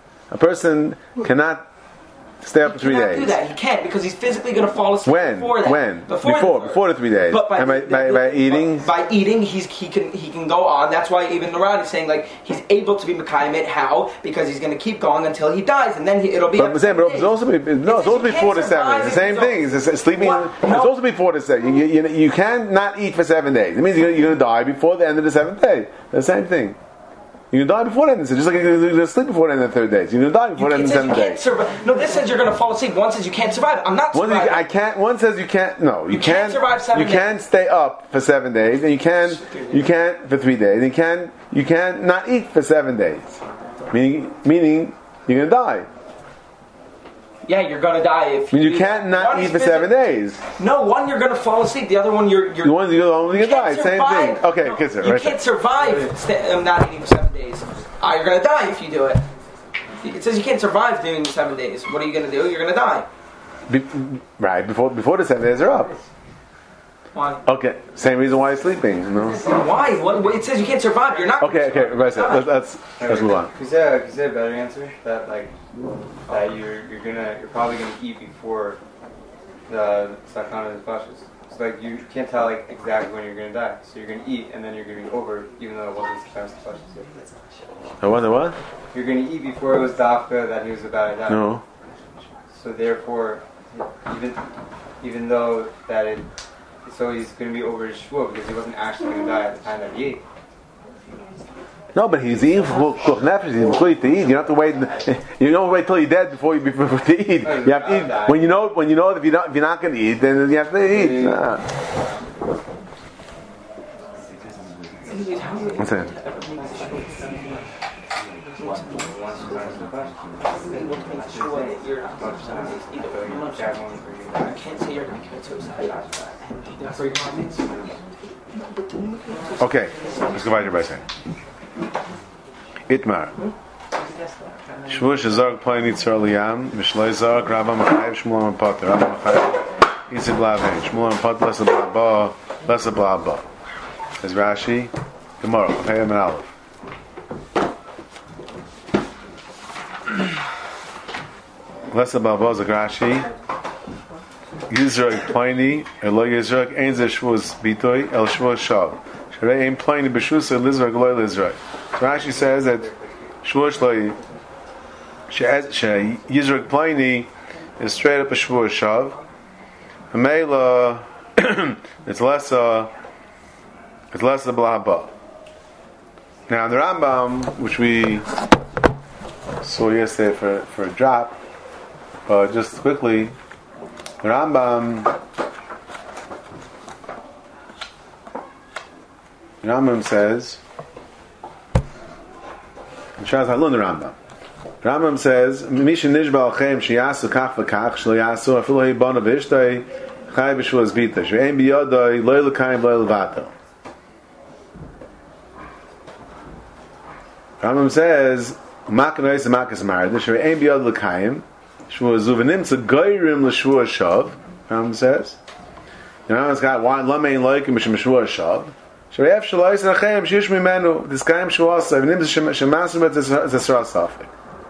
cannot stay up for 3 He cannot days. do that. He can't because he's physically going to fall asleep before that. When? Before the 3 days. But And by eating. By eating, he can go on. That's why even Narad is saying like he's able to be Makayim it. How? Because he's going to keep going until he dies, and then it'll be. But it's also be 4 to 7. It's the same thing. It's sleeping. What? It's also be 4 to 7. You can't not eat for 7 days. It means you're going to die before the end of the 7th day. The same thing. You're going to die before the end of the 7th day. Just like you're going to sleep before the end of the 3rd day. So you're going to die before the end of the 7th day. No, this says you're going to fall asleep. One says you can't survive. I'm not surviving. One says you can't. No, you can't survive 7 days. You can't stay up for 7 days, and you can't for 3 days. You can't not eat for 7 days. Meaning you're going to die. Yeah, you're going to die if you can't not eat for 7 days. No, one you're going to fall asleep. The other one you're the one you're going to die. Same thing. Okay, kiss her. You can't survive not eating for 7 days. You're going to die if you do it. It says you can't survive doing 7 days. What are you going to do? You're going to die. Right before the 7 days are up. Why? Okay, same reason why you're sleeping. No? Why? What? It says you can't survive. You're not. Okay. Right. Let's move on. Is there a better answer that you're probably gonna eat before the sakana is flushes? So like you can't tell like exactly when you're gonna die. So you're gonna eat and then you're gonna be over even though it wasn't sakana flushes. I wonder what? You're gonna eat before it was dafka that he was about to die. No. So therefore, even though so he's going to be over his shvua because he wasn't actually going to die at the time that he ate. No, but he's eating for koch nefesh. He's going to eat. You don't have to wait. You don't wait till you're dead before to eat. You have to eat when you know that if you're not going to eat, then you have to eat. What's that? Okay, let's go back by saying Itmar. Shvuah shezarg play nitzar liyam mishlei zarg Rabba Machayev Shmuel Potter Rabba Machayev Yitzib Lavein Shmuel Potter less a blah ba. As Rashi Gemara Hey and Aleph. Less a blah ba is a Rashi. Yizrog Pliny, Elo Yizrog, Ein Ze Shvuas Bitoy, El Shvuas Shav. Sharei Ein Pliny B'Shus, El Lizrog, Lo Lizrog. Rashi says that Shvuas Lo Yizrog Pliny is straight up a Shvuas Shav. Hamela, it's less a blah ba. Now in the Rambam, which we saw yesterday for a drop, just quickly, the Rambam says, Rambam says, Misha nishba alchem sheyasu kach v'kach shlo yasu afilu hei bona v'ishtoi chai b'shvuas bita shve'en biyodoi loy l'kayim loy l'vato. Rambam says, Makanois and Makas Mardish shve'en biyod l'kayim Shvuah Zuvanim to Gairim l'Shvuah Shav. Rambam says. The Rambam's got one Lamein Loikim Mishim Shvuah Shav. Shreif Shalais Nachem Shish Mimenu. This Kaim Shvuah Shav. V'nim Shemasim Et Zesra Safik.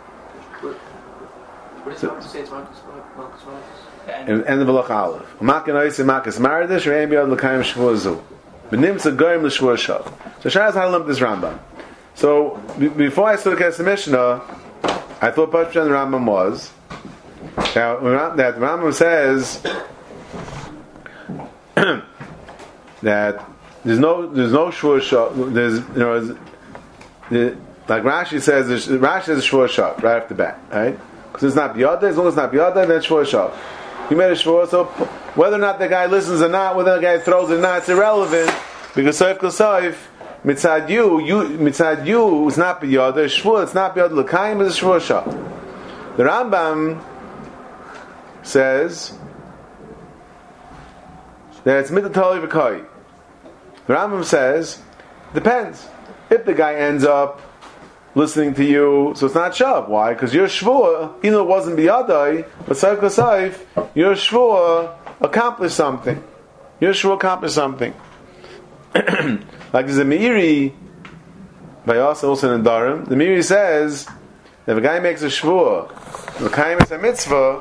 What does it say? It's Marcus. End of Velach Aleph. Makanois and Makas Mardish shve'en biyod l'Kayim Shvuah Zu. V'nim to Gairim l'Shvuah Shav. So Shaz how to lump this Rambam. So before I started the Mishnah, I thought Pashtan the Rambam was. Now, that Rambam says that there's no shvuah shav. Like Rashi says, Rashi is a shvuah shav right off the bat, right? Because it's not biyada. As long as it's not biyada, then it's shvuah shav. You made a shvuah, so whether or not the guy listens or not, whether the guy throws it or not, it's irrelevant because soif k'soif mitzad you, it's not biyada. Shvuah, it's not biyada. L'kayim is a shvuah shav. The Rambam says that it's mitatali v'kai. The Rambam says depends. If the guy ends up listening to you, so it's not shav. Why? Because your shvuah, even though it wasn't biyadai, but saif k'saif, your shvuah accomplished something. Your shvuah accomplished something. Like there's a Meiri by Yosef Olson and Darim. The Meiri says that if a guy makes a shvuah, the kaim is a mitzvah.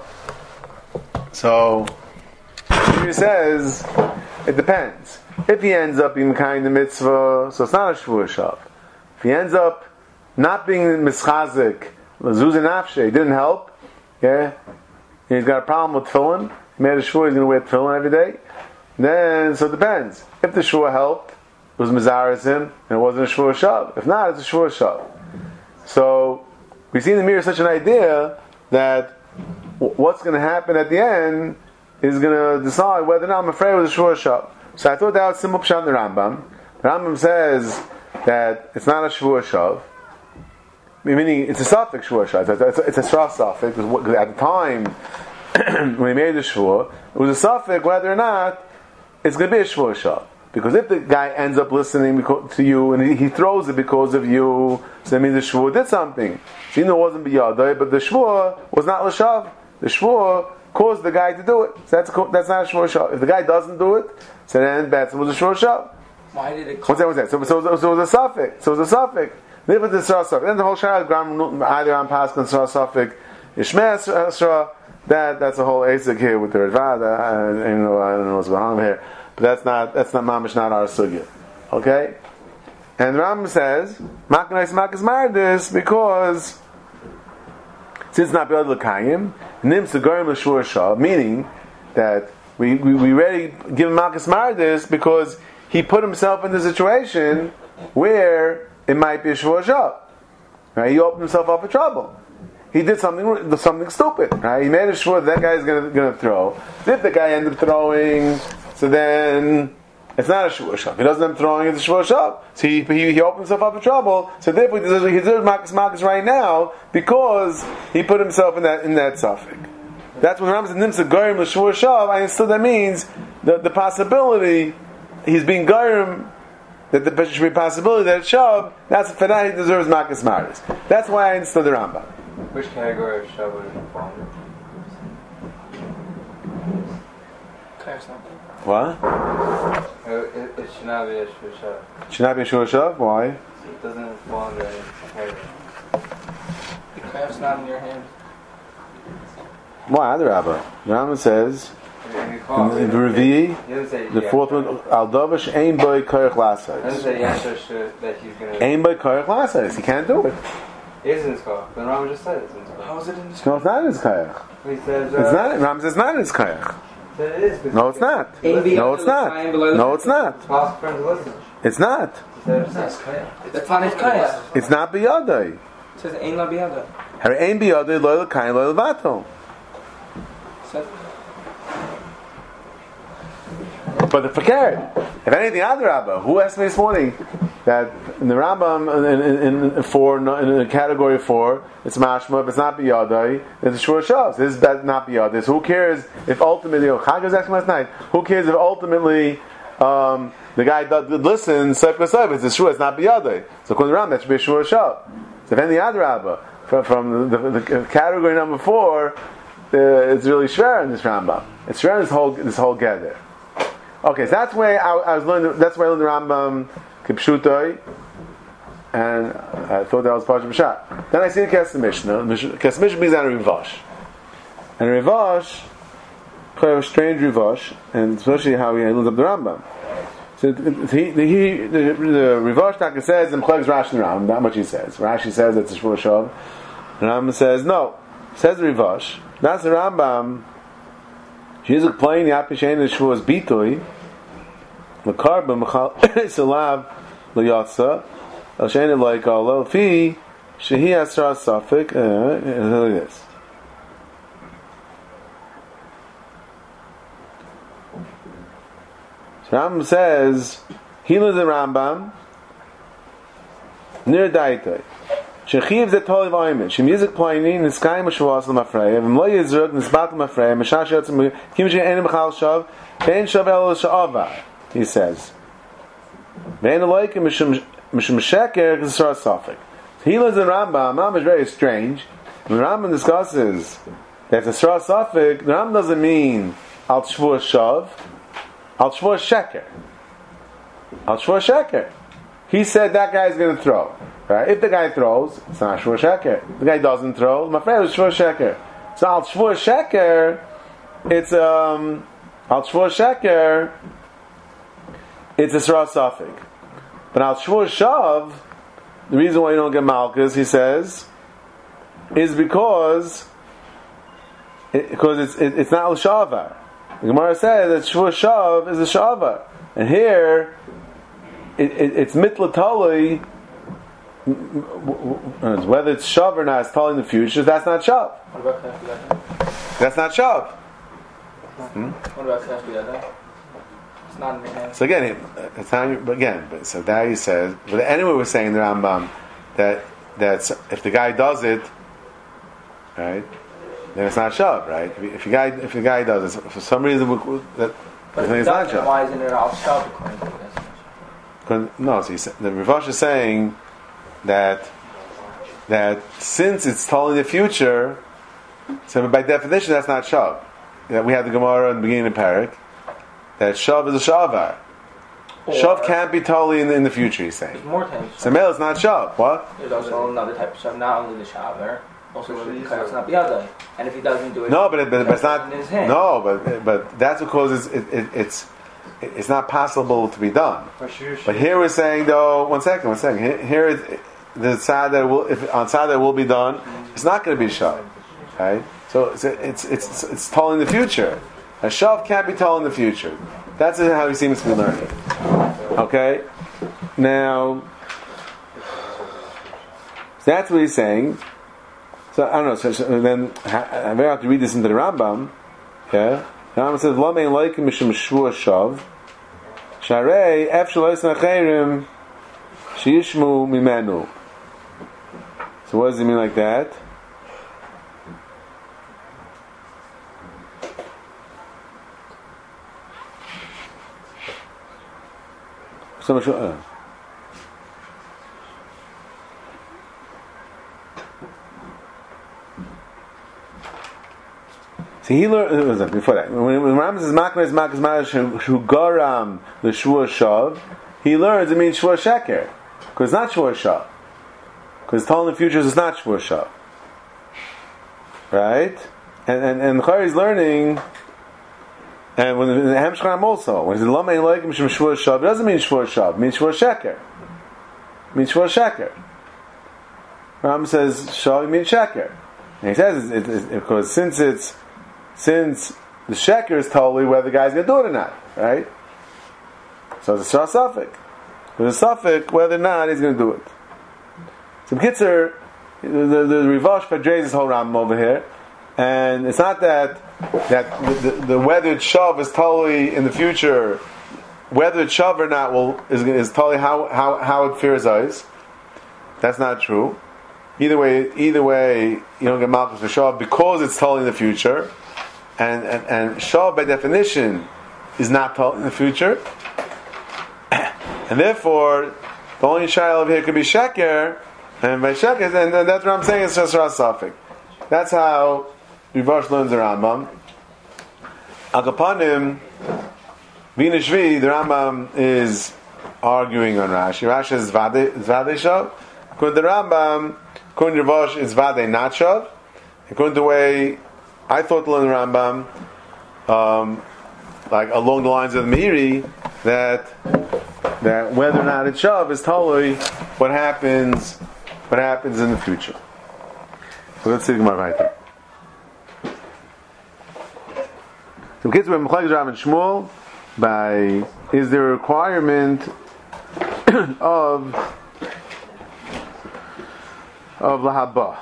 So he says it depends. If he ends up being kind of mitzvah, so it's not a shvuah shav. If he ends up not being mischazik, lazuz nafshe, didn't help. Yeah, he's got a problem with tefillin. He made a shvuah, he's going to wear tefillin every day. Then so it depends. If the shvuah helped, it was mizaris him, and it wasn't a shvuah shav. If not, it's a shvuah shav. So we see in the mirror such an idea that what's going to happen at the end is going to decide whether or not I'm afraid it was a shvuah shav. So I thought that was simple pshat in the Rambam. The Rambam says that it's not a shvuah shav, meaning it's a safek shvuah shav. It's a shras safek because at the time when he made the shvuah, it was a safek whether or not it's going to be a shvuah shav. Because if the guy ends up listening to you and he throws it because of you, so that means the shvuah did something. So even though it wasn't biyadai, but the shvuah was not l'shav. The shvuah caused the guy to do it. So that's not a shvuah shav. If the guy doesn't do it, so then that's was a shvuah shav. Why did it? What's that? So it was a suffix. So it was a suffix. Then the suffix. Then the whole shayla either on paskin suffix, ishmeh asra. That's a whole asik here with the Ravad. I don't know what's behind here. But that's not mamish, not our sugya. Okay? And the Rambam says, Makanais Makas Mardis, because since it's not B'yad L'Kayim, Nims T'Gorim L'Shur Shav, meaning that we already give him Makas Mardis because he put himself in the situation where it might be a Shvuah Shav. Right? He opened himself up for trouble. He did something stupid. Right? He made a Shvuah that guy is going to throw. If the guy ended up throwing, so then it's not a Shvuah Shav. He doesn't end up throwing, it's a Shvuah Shav. So he opened himself up for trouble. So therefore he deserves Makas right now because he put himself in that suffix. That's when Rambam said Nimsa Goyim L'Shvuah Shav. I understood that means the possibility he's being Goyim, that there should be a possibility that it's Shav. That's for that he deserves Makas Maris. That's why I understood the Rambam. Which category of Shav would it fall under? What? It should not be a Shvuah Shav. It should not be a Shvuah Shav? Why? It doesn't fall under any category. The craft's not in your hand. Why? The Rambam says in the Revi'i, the fourth one, Al Davish Ein Boy Koyach Doesn't Lasais. say Yasha that he's going to... Ein Boy Koyach Lasais. He can't do it. It is in his car. But Rambam just said it's in his car. How is it in this? No, it's not in his Koyach. He says... It's not. Rambam says it's not in his Koyach. It is. No, it's not. No, it's not. No, it's not. It's possible for him to listen. It's not. He said it's not. It's not his kaya. It's not biyadai. It says Ein La Biyada. Hari ein biyadai lo l'kain lo l'vato. But the fakir, if anything, Adrabah, who asked me this morning that in the Rambam in the category 4, it's mashma, but it's not biyadai, it's a shur shav. This is not biyadai. So who cares if ultimately, Chag was asking last night, who cares if ultimately the guy listens, it's a shur, it's not biyadai. So according to the Rambam, that should be a shur shav. So if anything, Adrabah, from the category number 4, it's really shver in this Rambam. It's shver in this whole gather. Okay, so that's where I was learning. That's where I learned the Rambam Kipshutai, and I thought that was part of Pshat. Then I see the Kesef Mishnah. Kesef Mishnah means out of Rivash, and Rivash, quite a strange Rivash, and especially how he learns up the Rambam. So the Rivash Taka says and plugs Rashi and Rambam. Not much he says. Rashi says it's a Shvuah Shav. The Rambam says no. Says the Rivash. That's the Rambam. She's playing the Apishain and Shvuah's Bitoi. L'karba Mechal Salav L'Yatsa L'Shain Like Allah Fi Shehi Asra Safik. Like this. So Rambam says he lives in Rambam near Daitoi. Shechiv zetoliv aymin. Shemizik playing in sky mashwas l'mafreya. V'mlo yizrug nisbat l'mafreya. Meshash yotzim kim she'en mechal shav. Ve'en shav el sha'avar. He says. Ve'en aloikim mishum sheker k'sar safik. He lives in Rambam. Rambam is very strange. When Rambam discusses that the Sra Safik, the Rambam doesn't mean al shvur shav, al shvur sheker. Al shvur sheker. He said that guy is going to throw. Right? If the guy throws, it's not shvur sheker. If the guy doesn't throw, my friend is shvur sheker. So al shvur sheker, it's al shvur sheker, it's a Sra Safik. But al shvur shav, the reason why you don't get malchus, he says, is because it's not l'shavar. The Gemara says that shvur shav is a shavar, and here it's mitla tali. Whether it's shav or not, it's telling the future. That's not shav. What about Kaf? That's not shav. What about Kaf? It's not in your hand. So again, it's not. But so there he says. But anyway, we're saying in the Rambam that if the guy does it, right, then it's not shav, right? If the guy does it for some reason, that it's not shav. Why isn't it all shav according to this? No, so the Rivash is saying that since it's telling the future, so by definition that's not shav. That we have the Gemara in the beginning of Parak that shav is a shavar. Shav can't be totally in the future. He's saying. There's more types. So male is not shav. What? There's also another type of shav, not only the shavar. Also, it's not biyadai. And if he doesn't do it, no, but it's not. In his hand. No, but that's because it's not possible to be done. But here we're saying though, one second. Here the side that will be done. It's not going to be shav, right? So it's telling the future. A shav can't be telling the future. That's how he seems to be learning. Okay, now that's what he's saying. So I don't know. So then we have to read this into the Rambam. Yeah, the Rambam says, "Lo mein leikim mishum shvua shav, sharei ef shalois nacherim sheyishmu mimenu." So what does it mean like that? So much. So he learned before that. When Rambam says "Makna" who garam the shvua shav, he learns it means shvua sheker, because it's not shvua shav. Because telling the futures is not shvua shav, right? And Chari is learning, and when the Hemshchaim also, when he says "Lama Elokim Shem Shvua Shav," it doesn't mean shvua shav, it means shvua sheker. It means shvua sheker. Rambam says shav, it means sheker, and he says it's because since the sheker is totally whether the guy's going to do it or not, right? So it's a suffix. There's a suffix whether or not he's going to do it. So B'kitzer, the Rivash portrays this whole Rambam over here, and it's not that the whether it's shav is totally in the future, whether it's shav or not is totally how it fears eyes. That's not true. Either way, you don't get malchus for shav because it's totally in the future, and shav by definition is not totally in the future, and therefore the only shayla over here could be sheker. And by sheker, and that's what I'm saying. It's just rasafik. That's how Rivash learns the Rambam. Agapanim, Vinashvi, the Rambam is arguing on Rashi. Rashi is Zvadei Shav. According to the Rambam, according to Rivash, it's Vadei not Shav. According to the way I thought to learn the Rambam, like along the lines of the Meiri, that whether or not it's Shav is totally what happens in the future. So let's see the Gemara right there. So kids were Mechlekes Rav and Shmuel by is there a requirement of lahaba?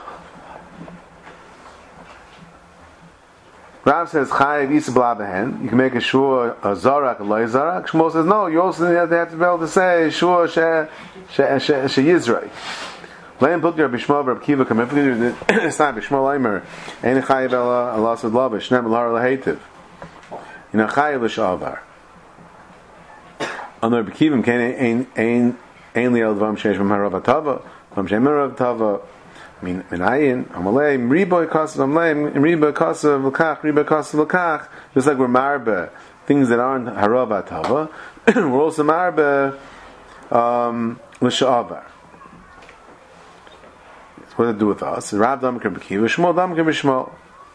Rav says chayiv isa blabahen. You can make a shua a zarak a loy zarak. Shmuel says no. You also have to be able to say shua she yizrei. Lein book Rabbi Shmuel Rabbi Kiva come in. It's not Bishmuel Aimer. Ein chayiv ela alas with lavish. Nem lar lahativ. You know chayiv l'shavar. On Rabbi Kiva can ein liel dvam sheish b'marav tava dvam sheish b'marav tava. Min ayin amalei riboy kasav amalei riboy kasav l'kach riboy kasav l'kach. Just like we're marbe things that aren't harav tava, we're also marbe l'shavar. What does it do with us? Rav Dam Rabbi Kiva, Shmuel Dam Rabbi Shmuel.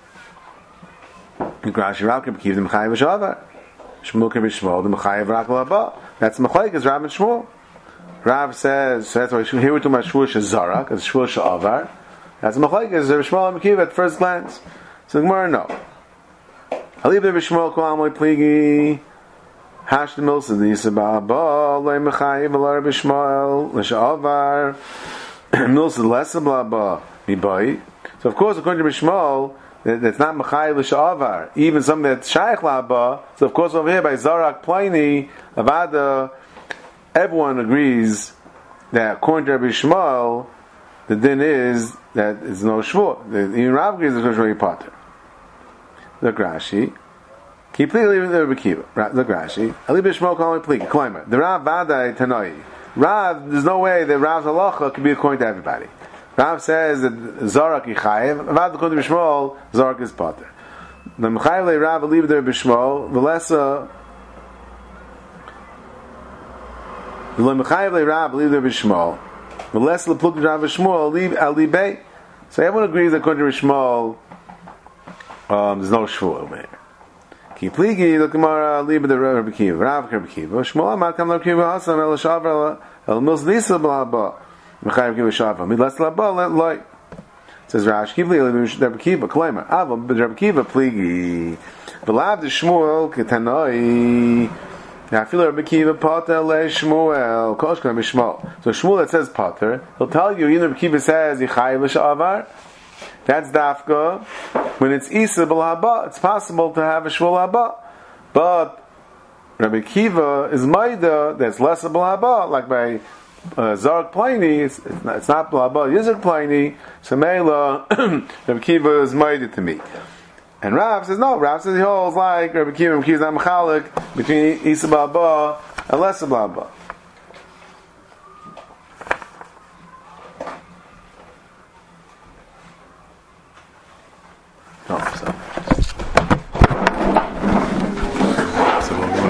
Rashi Rav Rabbi Kiva, the Mechayev Shavar. Shmuel Rabbi Shmuel, the Mechayev Rak Laba. That's Mechlekes Rav and Shmuel. Rav says, so that's why here we're talking about Shmuel Shazarak, it's Shmuel Shavar. That's Mechlekes Rabbi Shmuel Rabbi Kiva at first glance. So the Gemara, no. Aliv Rabbi Shmuel Kol Amoy Pligi. Hash the Milson, the Yisabah, Ba, Le Mechayev, La Rabbi Shmuel, L'Shavar. Milson less blah blah mibai. So of course, according to Bishmal, that's not Mechayev l'shavar. Even something that's shaykh laba. So of course, over here by Zarak Pliny Avada, everyone agrees that according to Rabbi Shmuel, the din is that it's no shvur. Even Rav agrees that it's really potter. Look Rashi. Keep leaving the Rabbi Kiva. Look Rashi. Ali Bishmal calling plea. Climber. The Rav Vadai Tanoi. Rav, there's no way that Rav's halacha can be according to everybody. Rav says that Zarak Yichayev, Rav according to Bishmol, Zarak is potter. The Mechayev le Rav leave there Bishmol, the lesser. The Mechayev le Rav leave there Bishmol, the lesser the pluk Rav Bishmol leave Ali Bey. So everyone agrees that according to Bishmol, there's no shvur over here. Ki pligi the Gemara leave the Rabbi Kiva, Rav Rabbi Kiva, Shmuel Amad Kam Rabbi Kiva Hasan El Shavar El Milz Nisa Blah Blah Mechayev Kiva Shavar Midlas Labah Let Light. Says Rash Kiva Rabbi Kiva Klaimer Avam Rabbi Kiva pligi V'lav the Shmuel Ketanoi Now, I feel Rabbi Kiva pater le Shmuel. Kosh Rabbi Shmuel. So Shmuel that says pater, he'll tell you. Even Rabbi Kiva says yichayev l'sha'avar. That's dafka. When it's isa b'l'haba, it's possible to have a shvul haba. But Rabbi Kiva is maida. That's less b'l'haba, like by Zark Pliny. It's not b'l'haba. Yizak Pliny. So Meila Rabbi Kiva is maida to me. And Rav says no. Rav says he holds like Rabbi Kiva. Rabbi Kiva is not mechalik between isa b'l'haba and less b'l'haba.